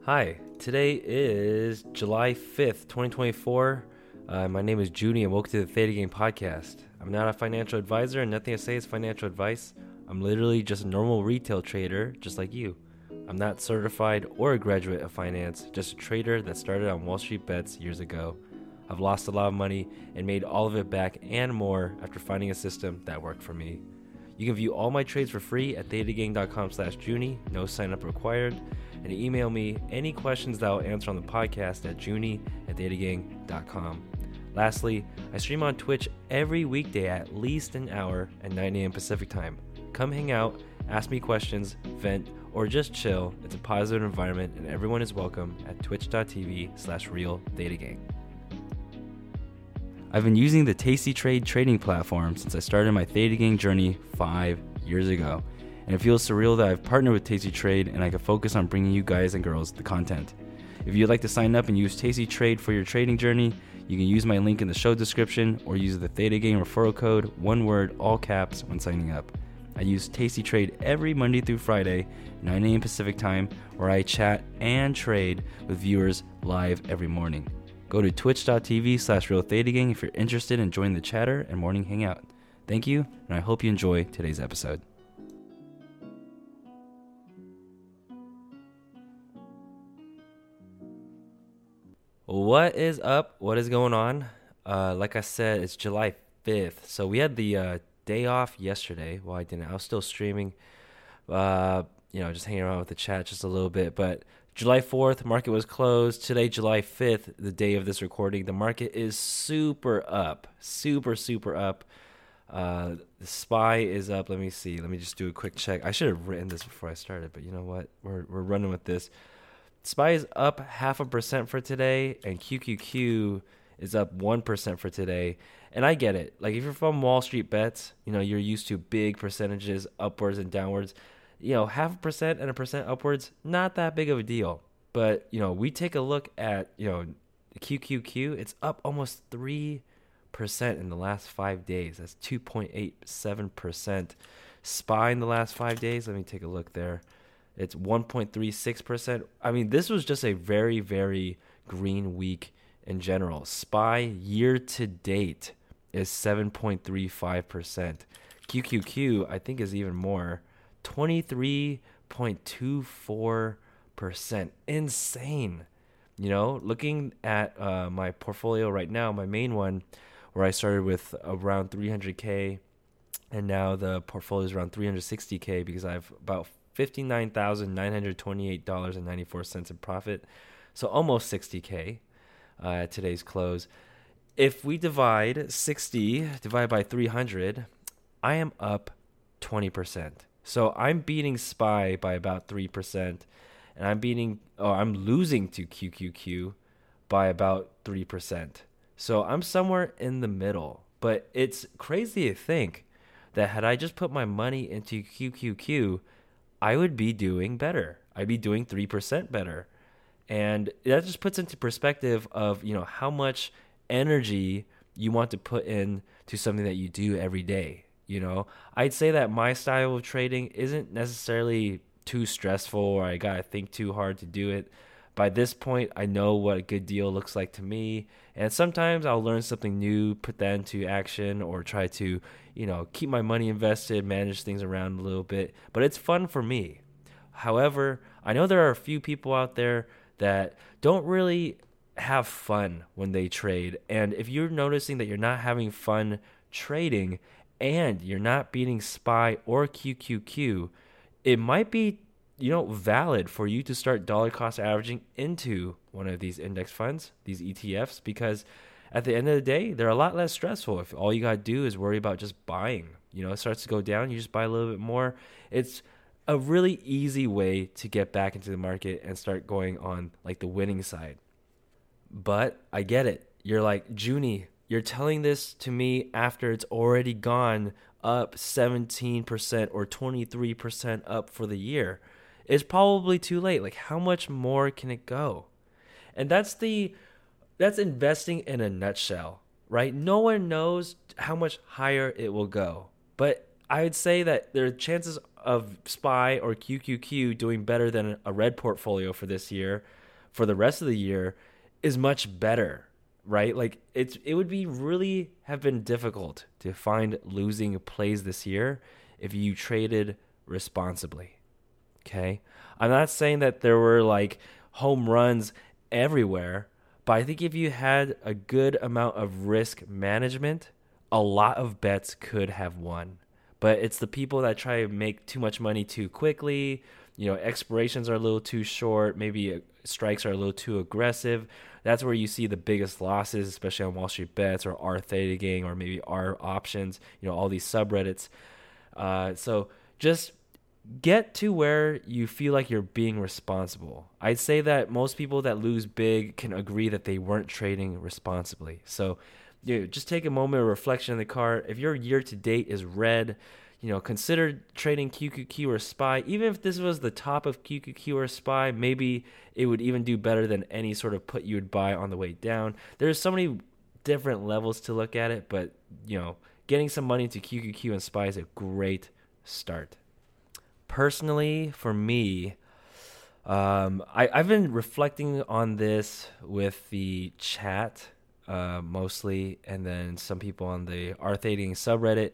Hi, today is July 5th, 2024. My name is Junie and welcome to the Theta Gang podcast. I'm not a financial advisor and nothing I say is financial advice. I'm literally just a normal retail trader, just like you. I'm not certified or a graduate of finance, just a trader that started on Wall Street bets years ago. I've lost a lot of money and made all of it back and more after finding a system that worked for me. You can view all my trades for free at thetagang.com/Junie, no sign up required, and email me any questions that I'll answer on the podcast at junie@thetagang.com. Lastly, I stream on Twitch every weekday at least an hour at 9 a.m. Pacific time. Come hang out, ask me questions, vent, or just chill. It's a positive environment and everyone is welcome at twitch.tv/realthetagang. I've been using the tastytrade trading platform since I started my Theta Gang journey 5 years ago, and it feels surreal that I've partnered with tastytrade and I can focus on bringing you guys and girls the content. If you'd like to sign up and use tastytrade for your trading journey, you can use my link in the show description or use the Theta Gang referral code, one word, all caps, when signing up. I use tastytrade every Monday through Friday, 9 a.m. Pacific time, where I chat and trade with viewers live every morning. Go to twitch.tv/realthetagang if you're interested in joining the chatter and morning hangout. Thank you, and I hope you enjoy today's episode. What is up? What is going on? Like I said, it's July 5th. So we had the day off yesterday. Well, I didn't. I was still streaming, just hanging around with the chat just a little bit. But July 4th, market was closed. Today, July 5th, the day of this recording, the market is super up. Super up. The SPY is up. Let me see. Let me just do a quick check. I should have written this before I started, but you know what? We're running with this. SPY is up 0.5% for today, and QQQ is up 1% for today. And I get it. Like, if you're from Wall Street bets, you're used to big percentages upwards and downwards. 0.5% and 1% upwards, not that big of a deal. But, we take a look at, the QQQ, it's up almost 3% in the last 5 days. That's 2.87%. SPY in the last 5 days, let me take a look there. It's 1.36%. I mean, this was just a very, very green week in general. SPY year to date is 7.35%. QQQ, I think, is even more. 23.24%. Insane. Looking at my portfolio right now, my main one, where I started with around 300K, and now the portfolio is around 360K because I have about $59,928.94 in profit. So almost 60K at today's close. If we divide by 300, I am up 20%. So I'm beating SPY by about 3%, and I'm losing to QQQ by about 3%. So I'm somewhere in the middle. But it's crazy to think that had I just put my money into QQQ, I would be doing better. I'd be doing 3% better. And that just puts into perspective of, how much energy you want to put in to something that you do every day. I'd say that my style of trading isn't necessarily too stressful or I got to think too hard to do it. By this point, I know what a good deal looks like to me. And sometimes I'll learn something new, put that into action, or try to, keep my money invested, manage things around a little bit. But it's fun for me. However, I know there are a few people out there that don't really have fun when they trade. And if you're noticing that you're not having fun trading and you're not beating SPY or QQQ, it might be valid for you to start dollar cost averaging into one of these index funds, these ETFs, because at the end of the day, they're a lot less stressful. If all you got to do is worry about just buying, it starts to go down, you just buy a little bit more. It's a really easy way to get back into the market and start going on like the winning side. But I get it. You're like, Junie, you're telling this to me after it's already gone up 17% or 23% up for the year. It's probably too late. Like, how much more can it go? And that's investing in a nutshell, right? No one knows how much higher it will go. But I would say that there are chances of SPY or QQQ doing better than a red portfolio for this year, for the rest of the year, is much better, right? Like it would be really have been difficult to find losing plays this year if you traded responsibly. Okay, I'm not saying that there were like home runs everywhere, but I think if you had a good amount of risk management, a lot of bets could have won. But it's the people that try to make too much money too quickly. Expirations are a little too short. Maybe strikes are a little too aggressive. That's where you see the biggest losses, especially on Wall Street Bets or R Theta Gang or maybe R Options, all these subreddits. So just get to where you feel like you're being responsible. I'd say that most people that lose big can agree that they weren't trading responsibly. So just take a moment of reflection in the cart. If your year to date is red, consider trading QQQ or SPY. Even if this was the top of QQQ or SPY, maybe it would even do better than any sort of put you would buy on the way down. There's so many different levels to look at it, but getting some money into QQQ and SPY is a great start. Personally, for me, I've been reflecting on this with the chat mostly, and then some people on the R Theta Gang subreddit.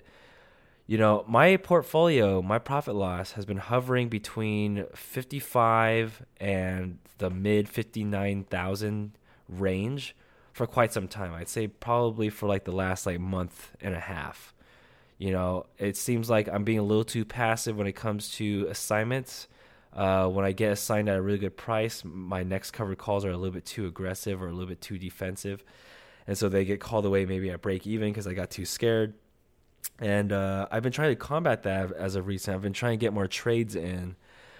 My portfolio, my profit loss has been hovering between 55 and the mid 59,000 range for quite some time. I'd say probably for like the last month and a half. It seems like I'm being a little too passive when it comes to assignments. When I get assigned at a really good price, my next covered calls are a little bit too aggressive or a little bit too defensive. And so they get called away maybe at break even because I got too scared. And I've been trying to combat that as of recent. I've been trying to get more trades in,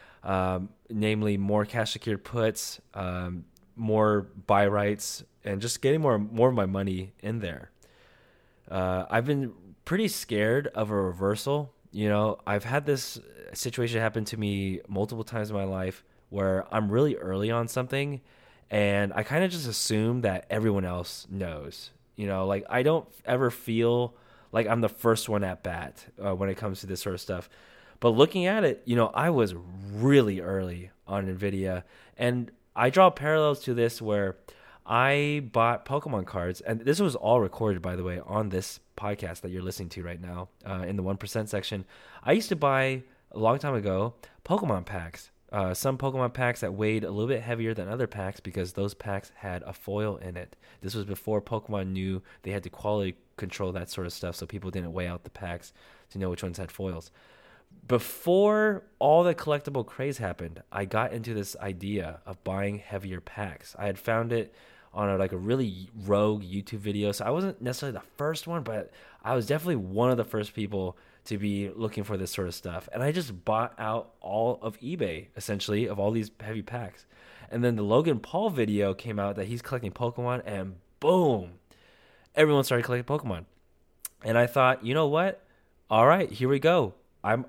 namely more cash secured puts, more buy rights, and just getting more of my money in there. I've been pretty scared of a reversal. I've had this situation happen to me multiple times in my life where I'm really early on something and I kind of just assume that everyone else knows. I don't ever feel like I'm the first one at bat when it comes to this sort of stuff. But looking at it, I was really early on NVIDIA, and I draw parallels to this where I bought Pokemon cards, and this was all recorded, by the way, on this podcast that you're listening to right now in the 1% section. I used to buy, a long time ago, Pokemon packs. Some Pokemon packs that weighed a little bit heavier than other packs because those packs had a foil in it. This was before Pokemon knew they had to quality control that sort of stuff, so people didn't weigh out the packs to know which ones had foils. Before all the collectible craze happened, I got into this idea of buying heavier packs. I had found it on a really rogue YouTube video, so I wasn't necessarily the first one, but I was definitely one of the first people to be looking for this sort of stuff. And I just bought out all of eBay, essentially, of all these heavy packs. And then the Logan Paul video came out that he's collecting Pokemon, and boom, everyone started collecting Pokemon. And I thought, you know what? All right, here we go. I'm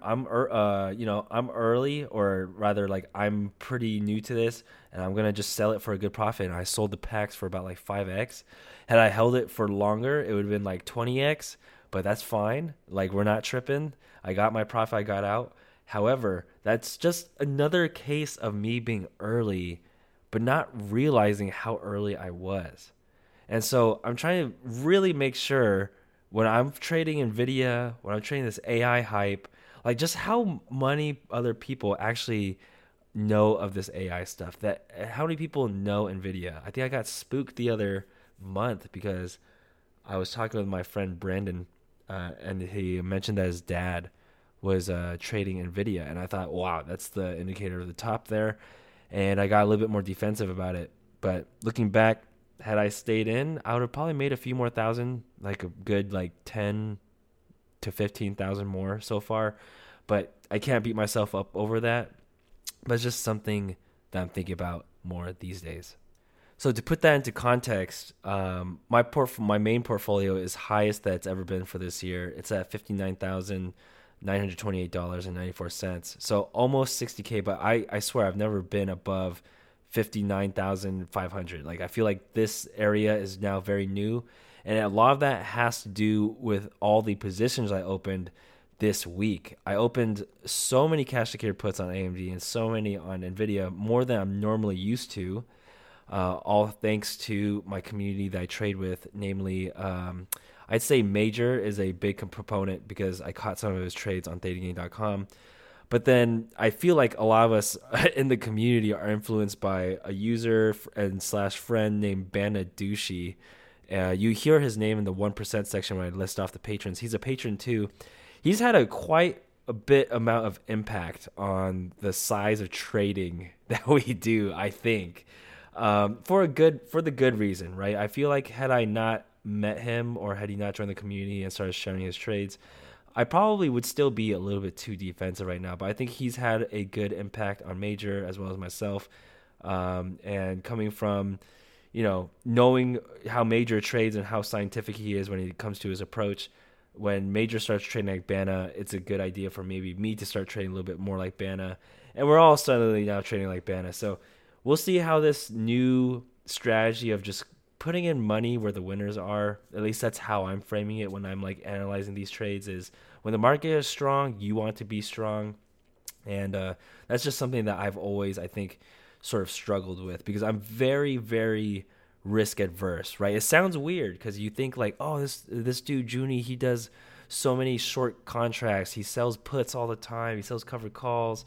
early, or rather, I'm pretty new to this, and I'm gonna just sell it for a good profit. And I sold the packs for about 5x. Had I held it for longer, it would have been 20x. But that's fine. We're not tripping. I got my profit. I got out. However, that's just another case of me being early, but not realizing how early I was. And so I'm trying to really make sure when I'm trading NVIDIA, when I'm trading this AI hype, just how many other people actually know of this AI stuff. That how many people know NVIDIA? I think I got spooked the other month because I was talking with my friend Brandon, and he mentioned that his dad was trading NVIDIA. And I thought, wow, that's the indicator of the top there. And I got a little bit more defensive about it. But looking back, had I stayed in, I would have probably made a few more thousand, a good 10 to 15,000 more so far. But I can't beat myself up over that. But it's just something that I'm thinking about more these days. So to put that into context, my main portfolio is highest that's ever been for this year. It's at $59,928.94. So almost 60K, but I swear I've never been above 59,500. I feel like this area is now very new, and a lot of that has to do with all the positions I opened this week. I opened so many cash secured puts on AMD and so many on Nvidia, more than I'm normally used to. All thanks to my community that I trade with, namely, I'd say Major is a big proponent because I caught some of his trades on ThetaGain.com. But then I feel like a lot of us in the community are influenced by a user and slash friend named Banadushi. You hear his name in the 1% section when I list off the patrons. He's a patron too. He's had quite a bit amount of impact on the size of trading that we do, I think, for the good reason, right? I feel like had I not met him or had he not joined the community and started sharing his trades, I probably would still be a little bit too defensive right now. But I think he's had a good impact on Major as well as myself, and coming from, knowing how Major trades and how scientific he is when it comes to his approach. When Major starts trading like Bana, it's a good idea for maybe me to start trading a little bit more like Bana. And we're all suddenly now trading like Bana. So we'll see how this new strategy of just putting in money where the winners are, at least that's how I'm framing it when I'm like analyzing these trades, is when the market is strong, you want to be strong. And that's just something that I've always, I think, sort of struggled with because I'm very, very risk adverse, right? It sounds weird because you think like, oh, this dude Junie, he does so many short contracts, he sells puts all the time, he sells covered calls,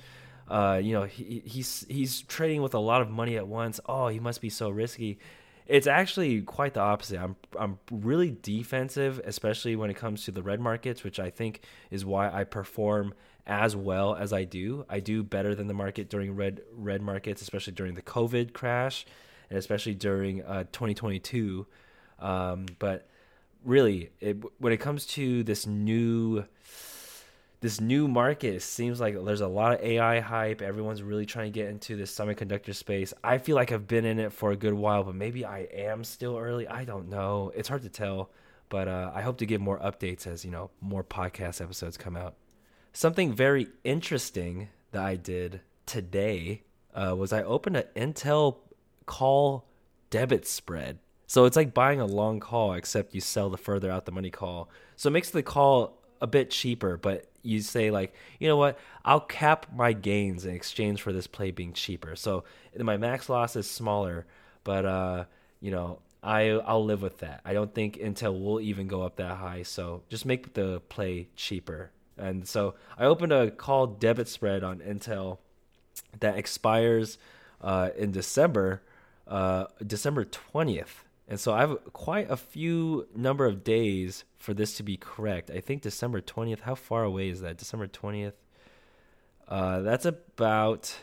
he's trading with a lot of money at once. Oh, he must be so risky. It's actually quite the opposite. I'm really defensive, especially when it comes to the red markets, which I think is why I perform as well as I do. I do better than the market during red markets, especially during the COVID crash, and especially during 2022. But really, when it comes to this new market, it seems like there's a lot of AI hype. Everyone's really trying to get into this semiconductor space. I feel like I've been in it for a good while, but maybe I am still early. I don't know. It's hard to tell, but I hope to give more updates as, more podcast episodes come out. Something very interesting that I did today was I opened an Intel call debit spread. So it's like buying a long call, except you sell the further out the money call. So it makes the call a bit cheaper, but you say like, you know what, I'll cap my gains in exchange for this play being cheaper. So my max loss is smaller, but I'll live with that. I don't think Intel will even go up that high, so just make the play cheaper. And so I opened a call debit spread on Intel that expires in December 20th. And so I have quite a few number of days for this to be correct. I think December 20th. How far away is that? December 20th. That's about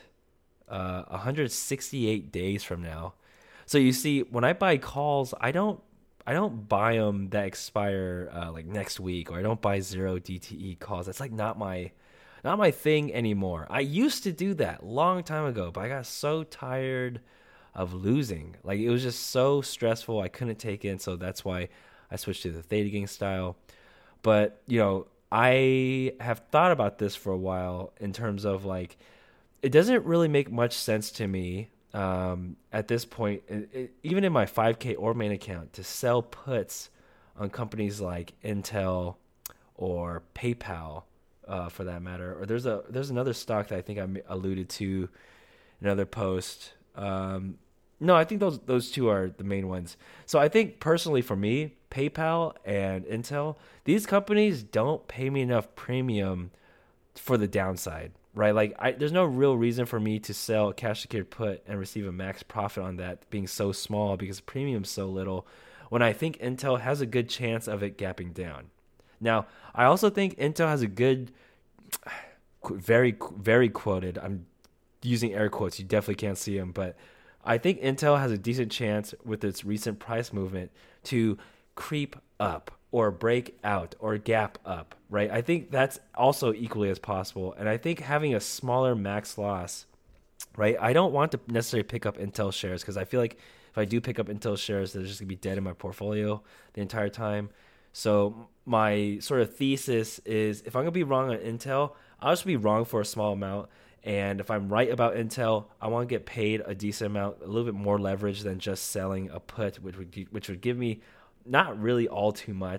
168 days from now. So you see, when I buy calls, I don't buy them that expire like next week, or I don't buy 0 DTE calls. That's like not my thing anymore. I used to do that long time ago, but I got so tired of losing. Like, it was just so stressful. I couldn't take it, so that's why I switched to the ThetaGain style. But, I have thought about this for a while in terms of like, it doesn't really make much sense to me at this point, even in my 5K or main account, to sell puts on companies like Intel or PayPal, for that matter. Or there's another stock that I think I alluded to in another post. No, I think those two are the main ones. So I think personally for me, PayPal and Intel, these companies don't pay me enough premium for the downside, right? Like, there's no real reason for me to sell a cash secured put and receive a max profit on that being so small because the premium's so little, when I think Intel has a good chance of it gapping down. Now, I also think Intel has a good, very, very quoted, I'm using air quotes, you definitely can't see them, but I think Intel has a decent chance with its recent price movement to creep up or break out or gap up, right? I think that's also equally as possible. And I think having a smaller max loss, right? I don't want to necessarily pick up Intel shares because I feel like if I do pick up Intel shares, they're just going to be dead in my portfolio the entire time. So my sort of thesis is, if I'm going to be wrong on Intel, I'll just be wrong for a small amount. And if I'm right about Intel, I want to get paid a decent amount, a little bit more leverage than just selling a put, which would give me not really all too much,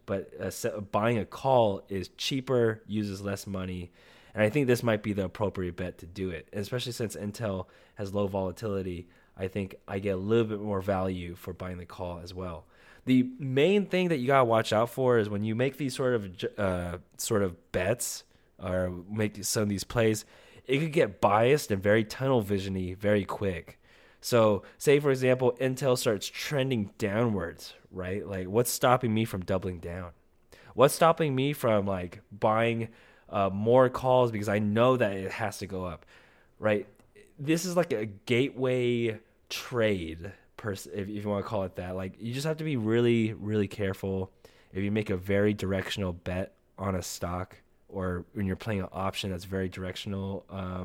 but buying a call is cheaper, uses less money. And I think this might be the appropriate bet to do it, especially since Intel has low volatility. I think I get a little bit more value for buying the call as well. The main thing that you gotta watch out for is when you make these sort of bets or make some of these plays, it could get biased and very tunnel visiony very quick. So, say for example, Intel starts trending downwards, right? Like, what's stopping me from doubling down? What's stopping me from like buying more calls because I know that it has to go up, right? This is like a gateway trade, if you want to call it that. Like, you just have to be really, really careful if you make a very directional bet on a stock, or when you're playing an option that's very directional,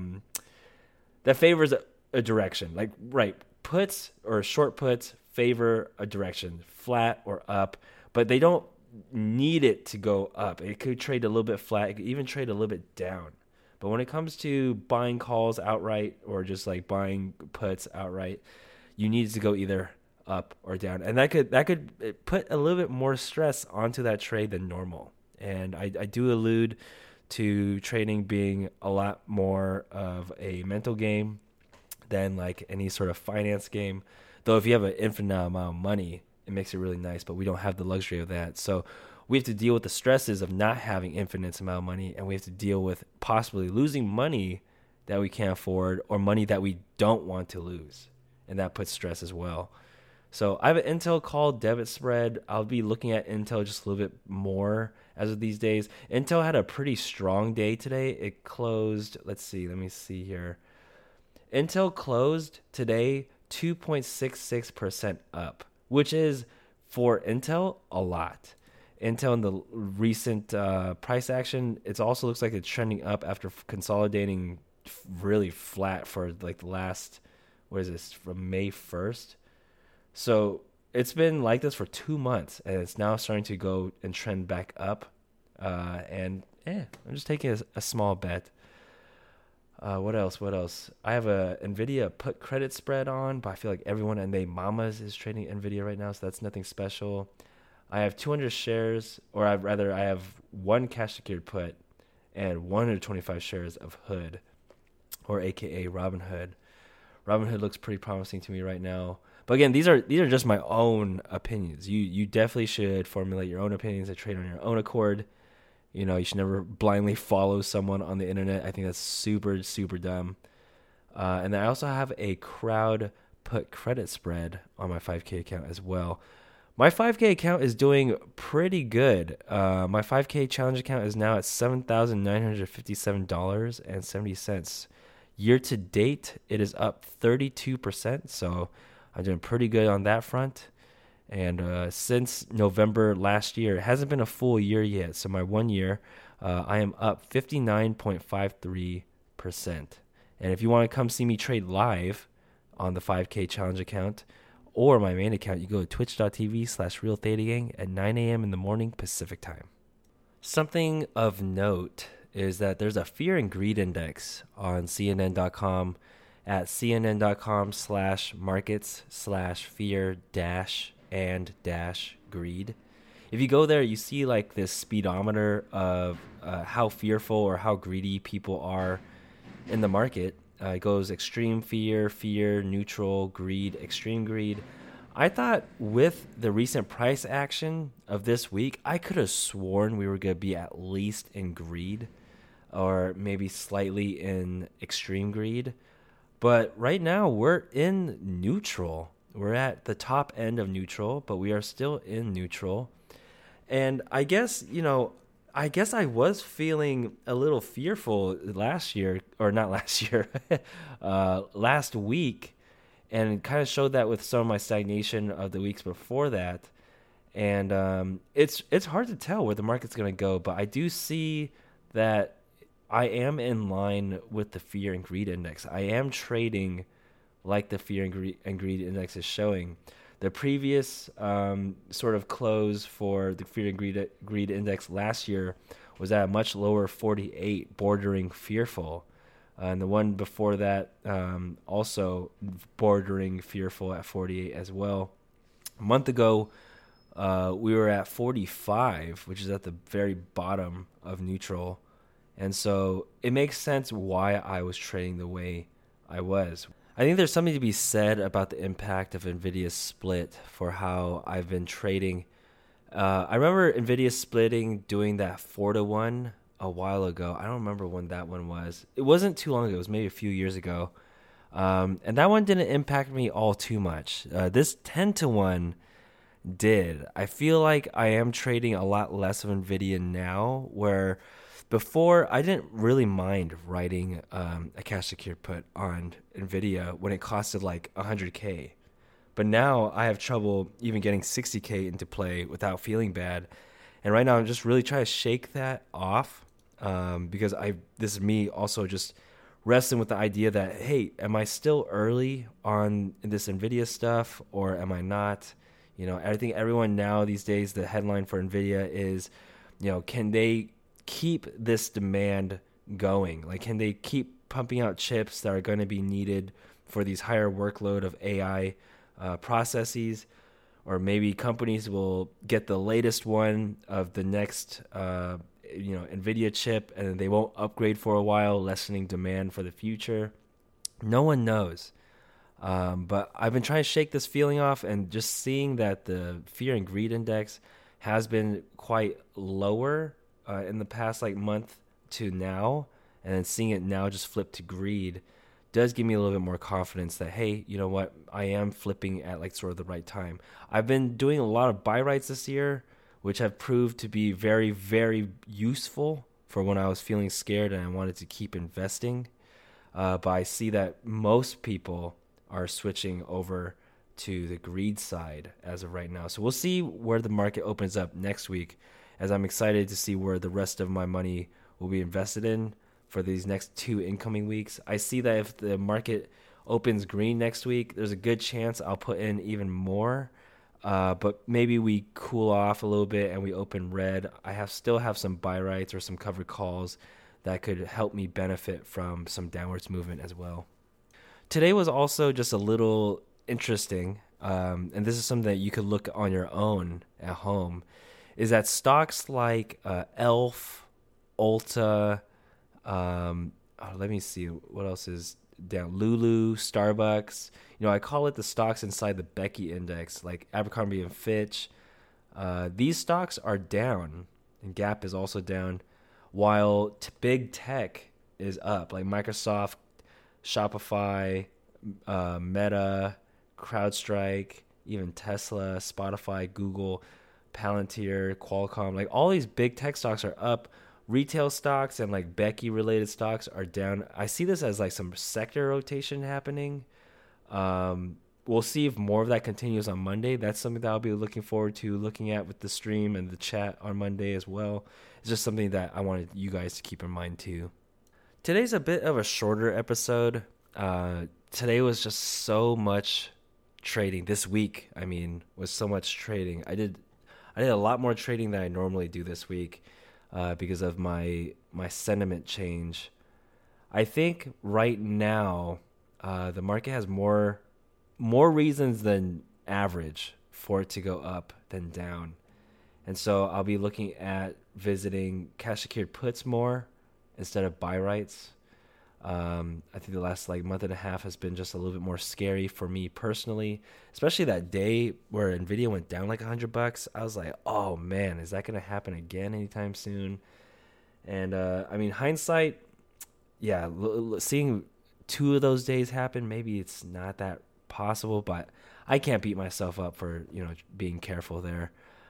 that favors a direction. Like, right, puts or short puts favor a direction, flat or up, but they don't need it to go up. It could trade a little bit flat. It could even trade a little bit down. But when it comes to buying calls outright or just like buying puts outright, you need to go either up or down. And that could put a little bit more stress onto that trade than normal. And I do allude to trading being a lot more of a mental game than like any sort of finance game. Though if you have an infinite amount of money, it makes it really nice, but we don't have the luxury of that. So we have to deal with the stresses of not having infinite amount of money, and we have to deal with possibly losing money that we can't afford or money that we don't want to lose. And that puts stress as well. So I have an Intel call debit spread. I'll be looking at Intel just a little bit more as of these days. Intel had a pretty strong day today. It closed, let me see here. Intel closed today 2.66% up, which is, for Intel, a lot. Intel in the recent price action, it also looks like it's trending up after consolidating really flat for like the last, from May 1st. So it's been like this for 2 months, and it's now starting to go and trend back up. I'm just taking a small bet. What else? I have a NVIDIA put credit spread on, but I feel like everyone and they mamas is trading NVIDIA right now, so that's nothing special. I have 200 shares, or I have one cash secured put and 125 shares of Hood, or AKA Robinhood. Robinhood looks pretty promising to me right now. But again, these are just my own opinions. You definitely should formulate your own opinions and trade on your own accord. You know, you should never blindly follow someone on the internet. I think that's super, super dumb. And then I also have a crowd put credit spread on my 5K account as well. My 5K account is doing pretty good. My 5K challenge account is now at $7,957.70. Year to date, it is up 32%. So I'm doing pretty good on that front. And since November last year, it hasn't been a full year yet. So my 1 year, I am up 59.53%. And if you want to come see me trade live on the 5K challenge account or my main account, you go to twitch.tv/RealThetaGang at 9 a.m. in the morning Pacific time. Something of note is that there's a fear and greed index on CNN.com at CNN.com/markets/fear-and-greed. If you go there, you see like this speedometer of how fearful or how greedy people are in the market. It goes extreme fear, neutral, greed, extreme greed. I thought with the recent price action of this week, I could have sworn we were going to be at least in greed or maybe slightly in extreme greed. But right now we're in neutral. We're at the top end of neutral, but we are still in neutral. And I guess I was feeling a little fearful last week, and kind of showed that with some of my stagnation of the weeks before that. And it's hard to tell where the market's going to go, but I do see that I am in line with the fear and greed index. I am trading like the fear and greed index is showing. The previous sort of close for the fear and greed index last year was at a much lower 48, bordering fearful. And the one before that also bordering fearful at 48 as well. A month ago, we were at 45, which is at the very bottom of neutral. And so it makes sense why I was trading the way I was. I think there's something to be said about the impact of NVIDIA's split for how I've been trading. I remember NVIDIA splitting, doing that 4-to-1 a while ago. I don't remember when that one was. It wasn't too long ago. It was maybe a few years ago. And that one didn't impact me all too much. This 10-to-1 did. I feel like I am trading a lot less of NVIDIA now, where before I didn't really mind writing a cash secured put on NVIDIA when it costed like 100K. But now I have trouble even getting 60K into play without feeling bad. And right now I'm just really trying to shake that off because this is me also just wrestling with the idea that, hey, am I still early on this NVIDIA stuff or am I not? You know, I think everyone now these days, the headline for NVIDIA is, you know, can they keep this demand going? Like, can they keep pumping out chips that are going to be needed for these higher workload of AI processes? Or maybe companies will get the latest one of the next, NVIDIA chip, and they won't upgrade for a while, lessening demand for the future. No one knows. But I've been trying to shake this feeling off, and just seeing that the fear and greed index has been quite lower in the past like month to now, and then seeing it now just flip to greed does give me a little bit more confidence that, hey, you know what, I am flipping at like sort of the right time. I've been doing a lot of buy rights this year, which have proved to be very, very useful for when I was feeling scared and I wanted to keep investing. But I see that most people are switching over to the greed side as of right now. So we'll see where the market opens up next week, as I'm excited to see where the rest of my money will be invested in for these next 2 incoming weeks. I see that if the market opens green next week, there's a good chance I'll put in even more. But maybe we cool off a little bit and we open red. I still have some buy rights or some covered calls that could help me benefit from some downwards movement as well. Today was also just a little interesting, and this is something that you could look on your own at home, is that stocks like Elf, Ulta, let me see what else is down, Lulu, Starbucks. You know, I call it the stocks inside the Becky index, like Abercrombie and Fitch. These stocks are down, and Gap is also down, while big tech is up, like Microsoft, Shopify, Meta, CrowdStrike, even Tesla, Spotify, Google, Palantir, Qualcomm. Like all these big tech stocks are up. Retail stocks and like Becky related stocks are down. I see this as like some sector rotation happening. We'll see if more of that continues on Monday. That's something that I'll be looking forward to looking at with the stream and the chat on Monday as well. It's just something that I wanted you guys to keep in mind too. Today's a bit of a shorter episode. Today was just so much trading. This week, was so much trading. I did a lot more trading than I normally do this week because of my sentiment change. I think right now the market has more reasons than average for it to go up than down. And so I'll be looking at visiting cash secured puts more instead of buy rights. I think the last month and a half has been just a little bit more scary for me personally, especially that day where NVIDIA went down like $100. I was like, oh man, is that going to happen again anytime soon? And hindsight, yeah, seeing 2 of those days happen, maybe it's not that possible, but I can't beat myself up for being careful there.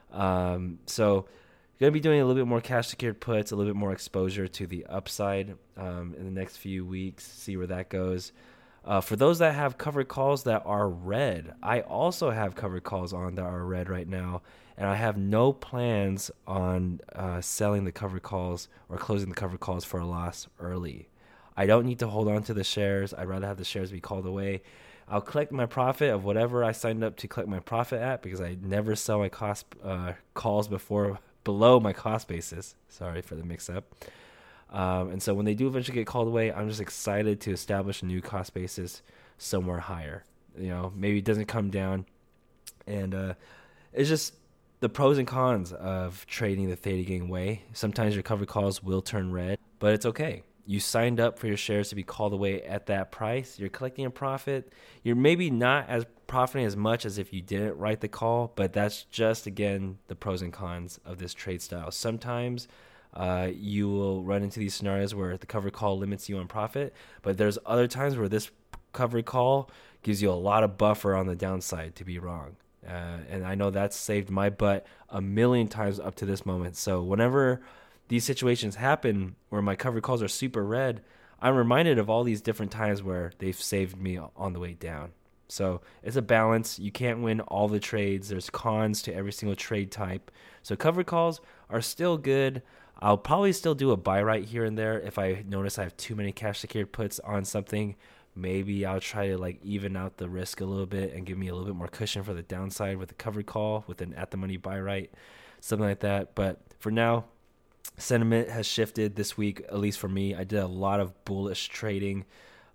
So going to be doing a little bit more cash secured puts, a little bit more exposure to the upside in the next few weeks, see where that goes. For those that have covered calls that are red, I also have covered calls on that are red right now, and I have no plans on selling the covered calls or closing the covered calls for a loss early. I don't need to hold on to the shares. I'd rather have the shares be called away. I'll collect my profit of whatever I signed up to collect my profit at, because I never sell my cost calls below my cost basis. Sorry for the mix-up. And so when they do eventually get called away, I'm just excited to establish a new cost basis somewhere higher. Maybe it doesn't come down. And it's just the pros and cons of trading the Theta Gang way. Sometimes your covered calls will turn red, but it's okay. You signed up for your shares to be called away at that price. You're collecting a profit. You're maybe not as profiting as much as if you didn't write the call, but that's just, again, the pros and cons of this trade style. Sometimes you will run into these scenarios where the covered call limits you on profit, but there's other times where this covered call gives you a lot of buffer on the downside to be wrong. And I know that's saved my butt a million times up to this moment. So whenever these situations happen where my covered calls are super red, I'm reminded of all these different times where they've saved me on the way down. So it's a balance. You can't win all the trades. There's cons to every single trade type. So covered calls are still good. I'll probably still do a buy right here and there if I notice I have too many cash secured puts on something. Maybe I'll try to like even out the risk a little bit and give me a little bit more cushion for the downside with a covered call with an at the money buy right, something like that. But for now, sentiment has shifted this week, at least for me. I did a lot of bullish trading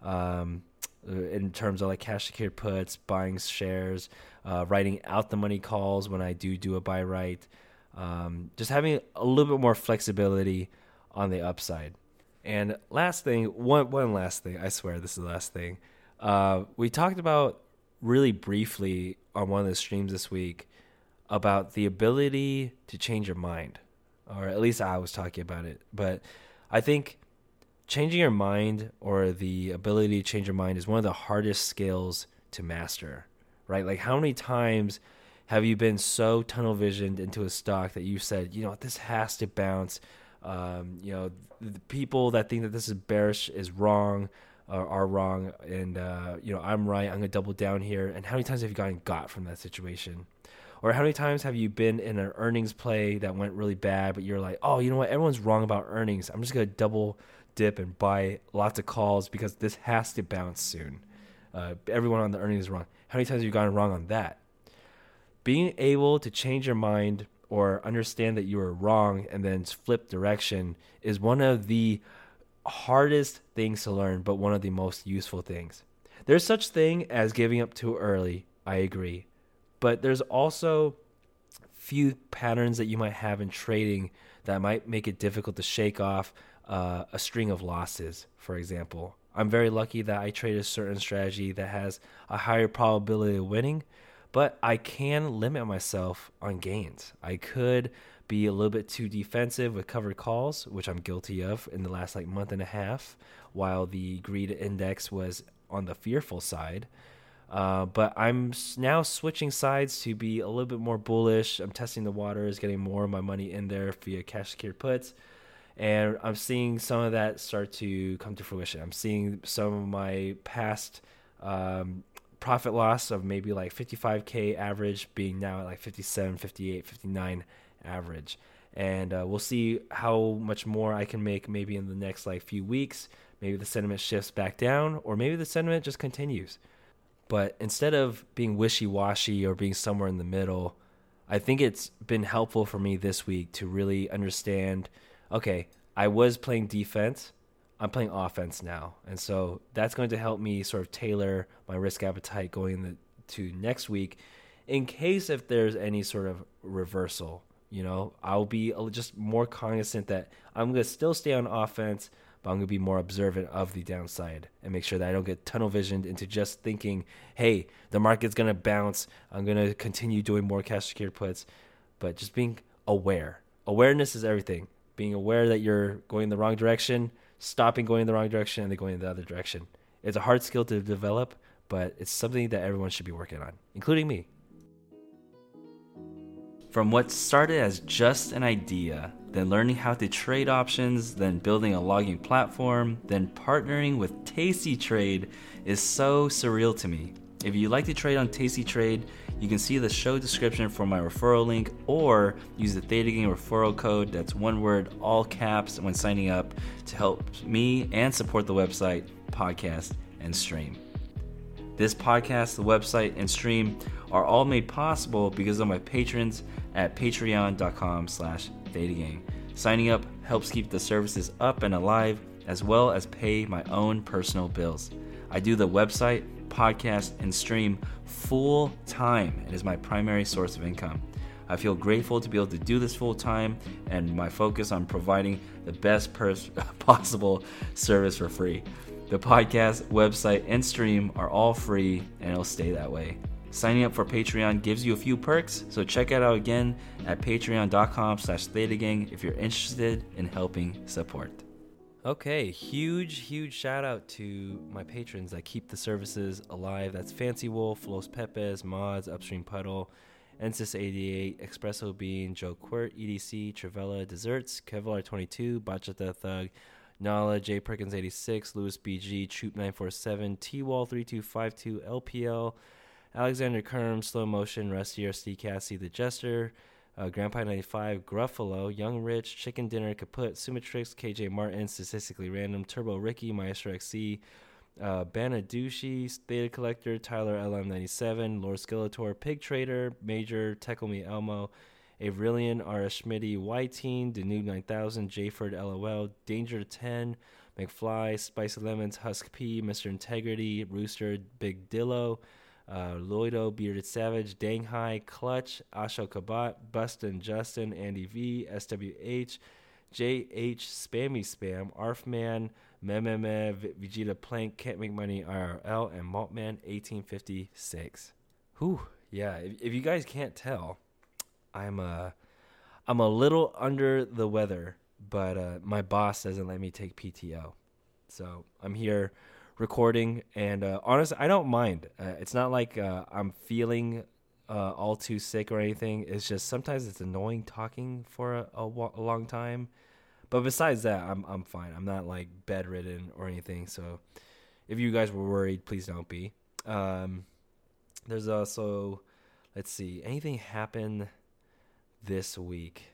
in terms of like cash secured puts, buying shares, writing out the money calls when I do a buy right, just having a little bit more flexibility on the upside. And last thing, one last thing, I swear this is the last thing. We talked about really briefly on one of the streams this week about the ability to change your mind, or at least I was talking about it. But I think changing your mind or the ability to change your mind is one of the hardest skills to master, right? Like how many times have you been so tunnel visioned into a stock that you said, you know, this has to bounce. The people that think that this is bearish is wrong, are wrong, and I'm right. I'm gonna double down here. And how many times have you gotten got from that situation? Or how many times have you been in an earnings play that went really bad, but you're like, oh, you know what? Everyone's wrong about earnings. I'm just gonna double dip and buy lots of calls because this has to bounce soon. Everyone on the earnings is wrong. How many times have you gotten wrong on that? Being able to change your mind or understand that you were wrong and then flip direction is one of the hardest things to learn, but one of the most useful things. There's such thing as giving up too early, I agree. But there's also few patterns that you might have in trading that might make it difficult to shake off a string of losses, for example. I'm very lucky that I trade a certain strategy that has a higher probability of winning, but I can limit myself on gains. I could be a little bit too defensive with covered calls, which I'm guilty of in the last month and a half, while the greed index was on the fearful side. But I'm now switching sides to be a little bit more bullish. I'm testing the waters, getting more of my money in there via cash secured puts. And I'm seeing some of that start to come to fruition. I'm seeing some of my past profit loss of maybe 55K average being now at 57, 58, 59 average. And we'll see how much more I can make maybe in the next few weeks. Maybe the sentiment shifts back down, or maybe the sentiment just continues. But instead of being wishy-washy or being somewhere in the middle, I think it's been helpful for me this week to really understand, okay, I was playing defense, I'm playing offense now. And so that's going to help me sort of tailor my risk appetite going into next week in case if there's any sort of reversal. I'll be just more cognizant that I'm going to still stay on offense, but I'm going to be more observant of the downside and make sure that I don't get tunnel visioned into just thinking, hey, the market's going to bounce. I'm going to continue doing more cash secured puts, but just being aware. Awareness is everything. Being aware that you're going in the wrong direction, stopping going in the wrong direction, and then going in the other direction. It's a hard skill to develop, but it's something that everyone should be working on, including me. From what started as just an idea, then learning how to trade options, then building a logging platform, then partnering with tastytrade is so surreal to me. If you'd like to trade on tastytrade, you can see the show description for my referral link or use the Theta Gang referral code, that's one word, all caps, when signing up to help me and support the website, podcast, and stream. This podcast, the website, and stream are all made possible because of my patrons at patreon.com/ThetaGang. Signing up helps keep the services up and alive, as well as pay my own personal bills. I do the website, podcast, and stream full time. It is my primary source of income. I feel grateful to be able to do this full time, and my focus on providing the best possible service for free. The podcast, website, and stream are all free, and it'll stay that way. Signing up for Patreon gives you a few perks, so check it out again at patreon.com/thetagang if you're interested in helping support. Okay, huge shout out to my patrons that keep the services alive. That's Fancy Wolf, Los Pepes, Mods, Upstream Puddle, Ensis88, Espresso Bean, Joe Quirt, EDC, Travella, Desserts, Kevlar22, Bachata Thug, Nala, J Perkins 86, Louis BG, Troop 947, T-Wall 3252, LPL, Alexander Kerm, Slow Motion, Rusty RC Cassie, The Jester, Grandpa 95, Gruffalo, Young Rich, Chicken Dinner, Kaput, Sumatrix, KJ Martin, Statistically Random, Turbo Ricky, Maestro XC, Banadushi, Theta Collector, Tyler LM97, Lord Skeletor, Pig Trader, Major, Tekelme Elmo, Avrilian, RS Schmitty, Y-Teen, Danube 9000, Jayford LOL, Danger 10, McFly, Spicy Lemons, Husk P, Mr. Integrity, Rooster, Big Dillo, Lloydo, Bearded Savage, Dang High, Clutch, Asho Kabat, Bustin, Justin, Andy V, SWH, JH, Spammy Spam, Arfman, Mememe, Vegeta Plank, Can't Make Money IRL, and Maltman 1856. Whew, yeah, if you guys can't tell, I'm a little under the weather, but my boss doesn't let me take PTO. So I'm here recording, and honestly, I don't mind. It's not like I'm feeling all too sick or anything. It's just sometimes it's annoying talking for a long time. But besides that, I'm fine. I'm not like bedridden or anything. So if you guys were worried, please don't be. There's also, let's see, anything happen this week?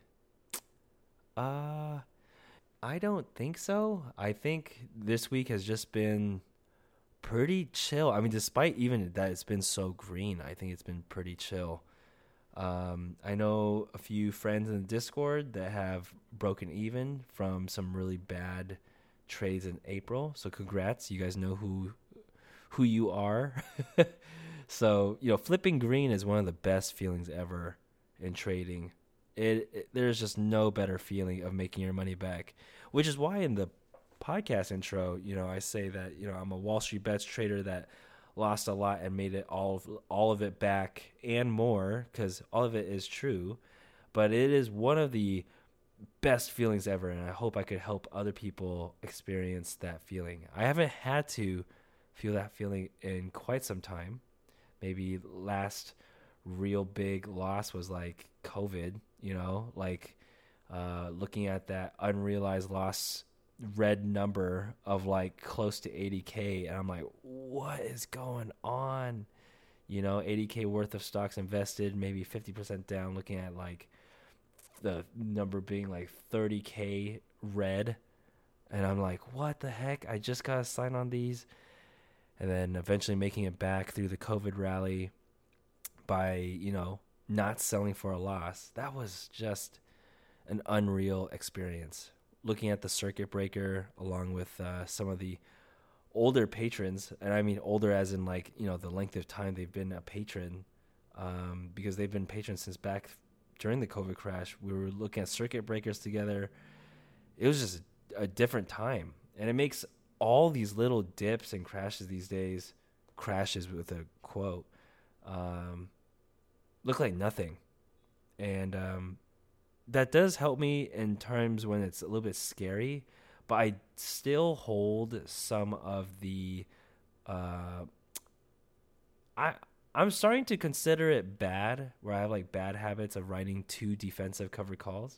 I don't think so. I think this week has just been pretty chill. I mean, despite even that it's been so green, I think it's been pretty chill. I know a few friends in the Discord that have broken even from some really bad trades in April. So congrats. You guys know who you are. So, flipping green is one of the best feelings ever in trading. There's just no better feeling of making your money back, which is why in the podcast intro, I say that, I'm a Wall Street Bets trader that lost a lot and made it all of it back and more, because all of it is true. But it is one of the best feelings ever, and I hope I could help other people experience that feeling. I haven't had to feel that feeling in quite some time. Maybe last real big loss was like COVID, looking at that unrealized loss red number of like close to 80K, and I'm like, what is going on? 80K worth of stocks invested, maybe 50% down, looking at like the number being like 30K red, and I'm like, what the heck? I just got to sign on these. And then eventually making it back through the COVID rally by, not selling for a loss. That was just an unreal experience. Looking at the circuit breaker along with some of the older patrons, and I mean older as in like, the length of time they've been a patron, because they've been patrons since back during the COVID crash. We were looking at circuit breakers together. It was just a different time, and it makes all these little dips and crashes these days, crashes with a quote, look like nothing. And that does help me in times when it's a little bit scary, but I still hold some of the I'm starting to consider it bad, where I have like bad habits of writing too defensive of covered calls,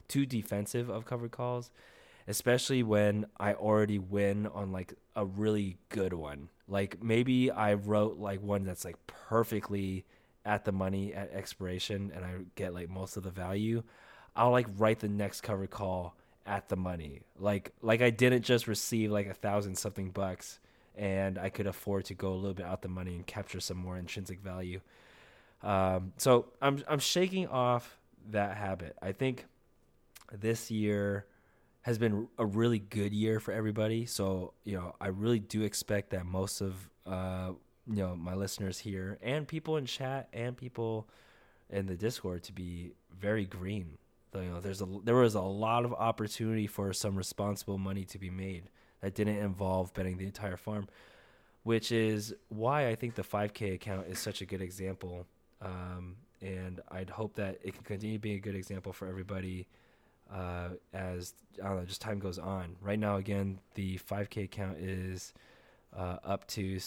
especially when I already win on like a really good one. Like maybe I wrote like one that's like perfectly at the money at expiration and I get like most of the value. I'll like write the next covered call at the money. Like I didn't just receive like 1,000 something bucks and I could afford to go a little bit out the money and capture some more intrinsic value. So I'm shaking off that habit. I think this year has been a really good year for everybody. So, I really do expect that most of, my listeners here and people in chat and people, in the Discord to be very green. There was a lot of opportunity for some responsible money to be made that didn't involve betting the entire farm, which is why I think the 5K account is such a good example. And I'd hope that it can continue being a good example for everybody as, I don't know, just time goes on. Right now, again, the 5K account is up to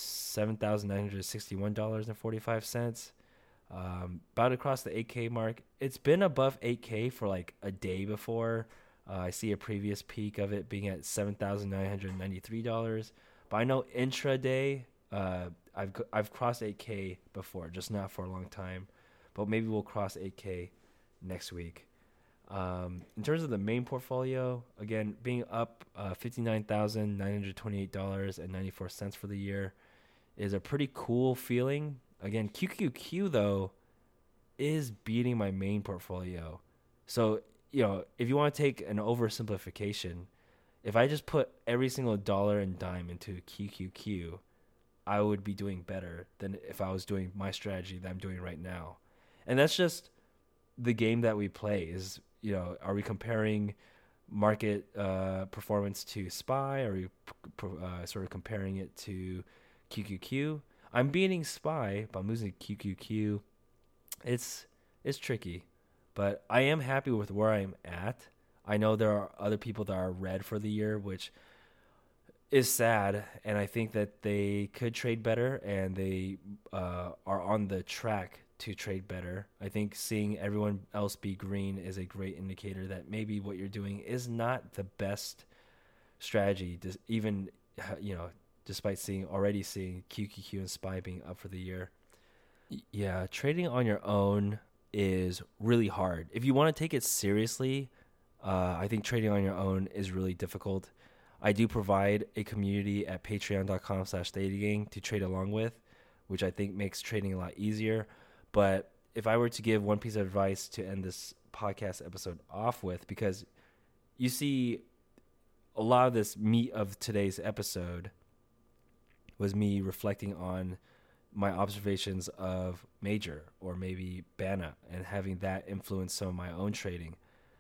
$7,961.45. About across the 8K mark. It's been above 8K for like a day before. I see a previous peak of it being at $7,993. But I know intraday, I've crossed 8K before, just not for a long time. But maybe we'll cross 8K next week. In terms of the main portfolio, again, being up $59,928.94 for the year is a pretty cool feeling. Again, QQQ, though, is beating my main portfolio. So, if you want to take an oversimplification, if I just put every single dollar and dime into QQQ, I would be doing better than if I was doing my strategy that I'm doing right now. And that's just the game that we play is, are we comparing market performance to SPY? Are we sort of comparing it to QQQ? I'm beating SPY, but I'm losing QQQ. It's tricky, but I am happy with where I'm at. I know there are other people that are red for the year, which is sad, and I think that they could trade better, and they are on the track to trade better. I think seeing everyone else be green is a great indicator that maybe what you're doing is not the best strategy, even, despite already seeing QQQ and SPY being up for the year. Yeah, trading on your own is really hard. If you want to take it seriously, I think trading on your own is really difficult. I do provide a community at patreon.com/thetagang to trade along with, which I think makes trading a lot easier. But if I were to give one piece of advice to end this podcast episode off with, because you see a lot of this meat of today's episode was me reflecting on my observations of Major or maybe Bana and having that influence some of my own trading.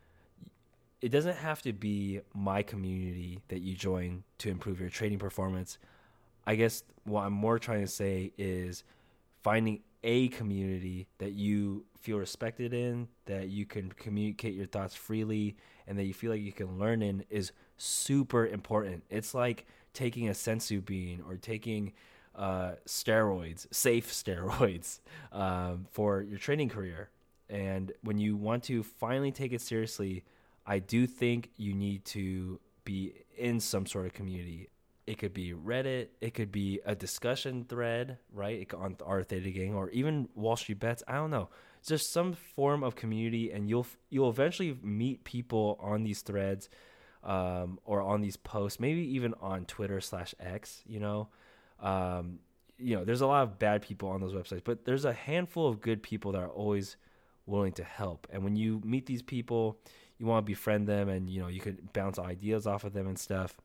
It doesn't have to be my community that you join to improve your trading performance. I guess what I'm more trying to say is finding a community that you feel respected in, that you can communicate your thoughts freely, and that you feel like you can learn in is super important. It's like taking a sensu bean or taking steroids, safe steroids, for your trading career. And when you want to finally take it seriously, I do think you need to be in some sort of community. It could be Reddit, it could be a discussion thread, right, on our Theta Gang, or even Wall Street Bets. I don't know. It's just some form of community, and you'll eventually meet people on these threads, or on these posts, maybe even on Twitter/X. There's a lot of bad people on those websites, but there's a handful of good people that are always willing to help. And when you meet these people, you want to befriend them, and you can bounce ideas off of them and stuff.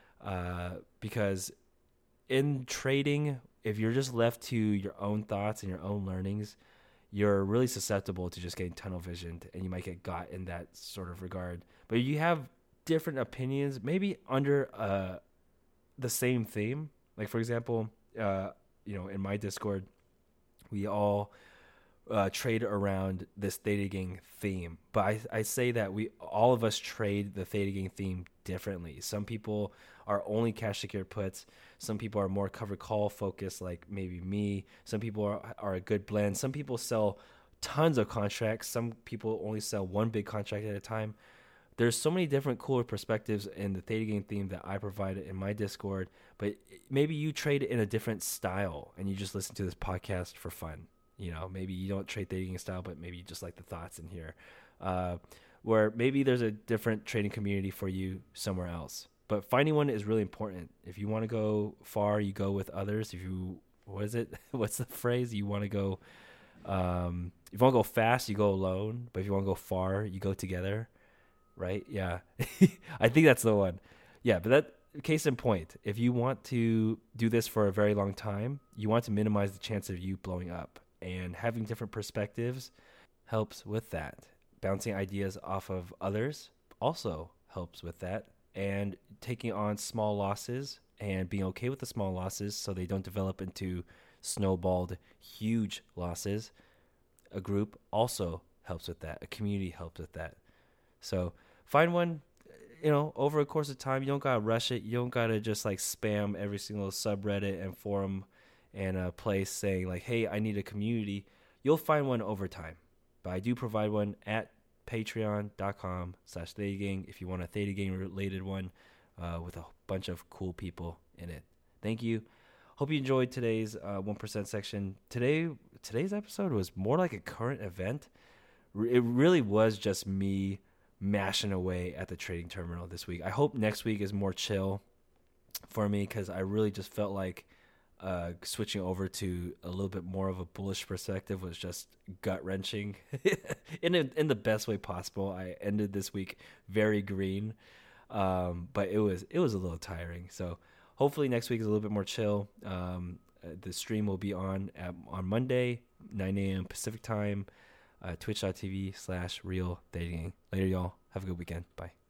Because in trading, if you're just left to your own thoughts and your own learnings, you're really susceptible to just getting tunnel visioned, and you might get got in that sort of regard. But you have different opinions, maybe under the same theme. Like, for example, in my Discord, we all trade around this Theta Gang theme. But I say that all of us trade the Theta Gang theme differently. Some people are only cash secured puts. Some people are more covered call focused, like maybe me. Some people are a good blend. Some people sell tons of contracts. Some people only sell one big contract at a time. There's so many different cooler perspectives in the Theta Gang theme that I provided in my Discord. But maybe you trade in a different style and you just listen to this podcast for fun. Maybe you don't trade Theta Gang style, but maybe you just like the thoughts in here. Where maybe there's a different trading community for you somewhere else. But finding one is really important. If you want to go far, you go with others. What's the phrase? You want to go, if you want to go fast, you go alone. But if you want to go far, you go together. Right? Yeah. I think that's the one. Yeah, but that case in point, if you want to do this for a very long time, you want to minimize the chance of you blowing up. And having different perspectives helps with that. Bouncing ideas off of others also helps with that. And taking on small losses and being okay with the small losses so they don't develop into snowballed huge losses. A group also helps with that. A community helps with that. So find one, over a course of time. You don't gotta rush it. You don't gotta just like spam every single subreddit and forum and place saying like, hey, I need a community. You'll find one over time. But I do provide one at patreon.com/ThetaGang if you want a Theta Gang related one with a bunch of cool people in it. Thank you. Hope you enjoyed today's 1% section. Today's episode was more like a current event. It really was just me mashing away at the trading terminal this week. I hope next week is more chill for me because I really just felt like switching over to a little bit more of a bullish perspective was just gut wrenching in the best way possible. I ended this week very green, but it was a little tiring. So hopefully next week is a little bit more chill. The stream will be on Monday, 9 a.m. Pacific time, twitch.tv/RealThetaGang. Later, y'all. Have a good weekend. Bye.